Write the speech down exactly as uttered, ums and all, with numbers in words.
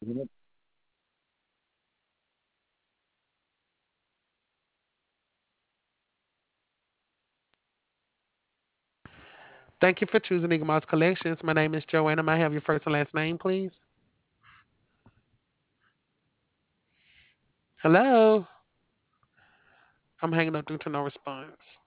Thank you for choosing Eagle Mouse Collections. My name is Joanna. May I have your first and last name, please? Hello? I'm hanging up due to no response.